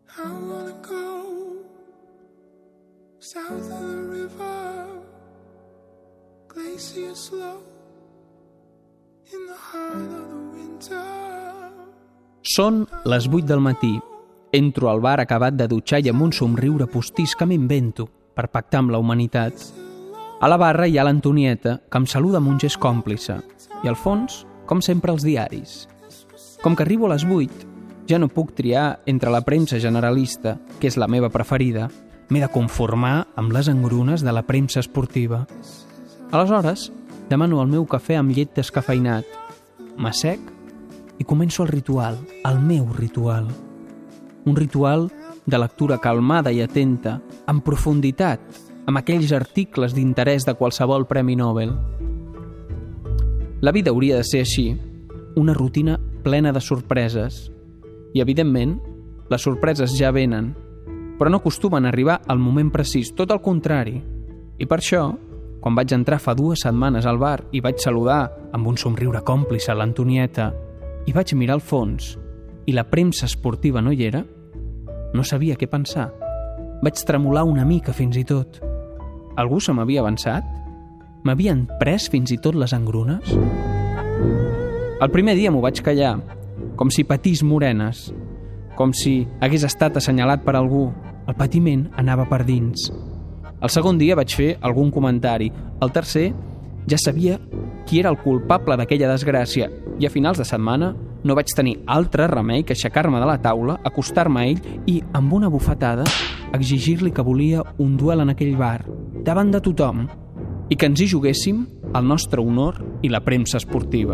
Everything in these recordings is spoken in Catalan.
I wanna go south of the river, glacier slow in the heart of the winter. Són les 8 del matí. Entro al bar acabat de dutxar i amb un somriure postís que m'invento per pactar amb la humanitat. A la barra hi ha l'Antonieta, que em saluda amb un gest còmplice. I al fons, com sempre, els diaris. Com que arribo a les 8, ja no puc triar entre la premsa generalista, que és la meva preferida. M'he de conformar amb les engrunes de la premsa esportiva. Aleshores, demano el meu cafè amb llet descafeinat. M'assec i començo el ritual, el meu ritual. Un ritual de lectura calmada i atenta, en profunditat, amb aquells articles d'interès de qualsevol premi Nobel. La vida hauria de ser així, una rutina plena de sorpreses. I, evidentment, les sorpreses ja venen, però no acostumen a arribar al moment precís, tot el contrari. I per això, quan vaig entrar fa 2 setmanes al bar i vaig saludar amb un somriure còmplice a l'Antonieta i vaig mirar al fons i la premsa esportiva no hi era, no sabia què pensar. Vaig tremolar una mica fins i tot. Algú se m'havia avançat? M'havien pres fins i tot les engrunes? El primer dia m'ho vaig callar, com si patís morenes, com si hagués estat assenyalat per algú. El patiment anava per dins. El segon dia vaig fer algun comentari. El tercer ja sabia qui era el culpable d'aquella desgràcia i a finals de setmana no vaig tenir altre remei que aixecar-me de la taula, acostar-me a ell i, amb una bufetada, exigir-li que volia un duel en aquell bar, davant de tothom, i que ens hi juguéssim el nostre honor i la premsa esportiva.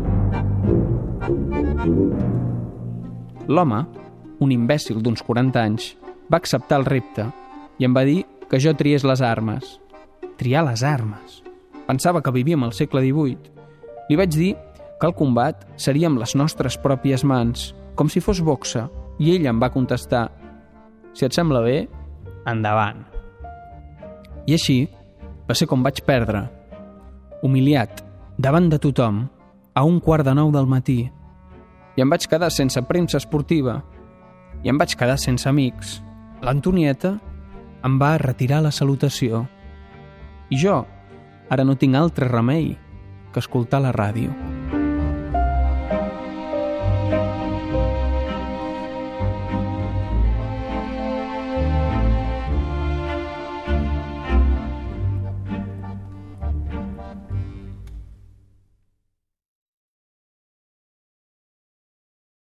L'home, un imbècil d'uns 40 anys, va acceptar el repte i em va dir que jo triés les armes. Triar les armes. Pensava que vivíem al segle XVIII. Li vaig dir que el combat seria amb les nostres pròpies mans, com si fos boxa, i ell em va contestar: si et sembla bé, endavant. I així va ser com vaig perdre, humiliat, davant de tothom, a 1:15 del matí. I em vaig quedar sense premsa esportiva, i em vaig quedar sense amics. L'Antonieta em va retirar la salutació, i jo ara no tinc altre remei que escoltar la ràdio.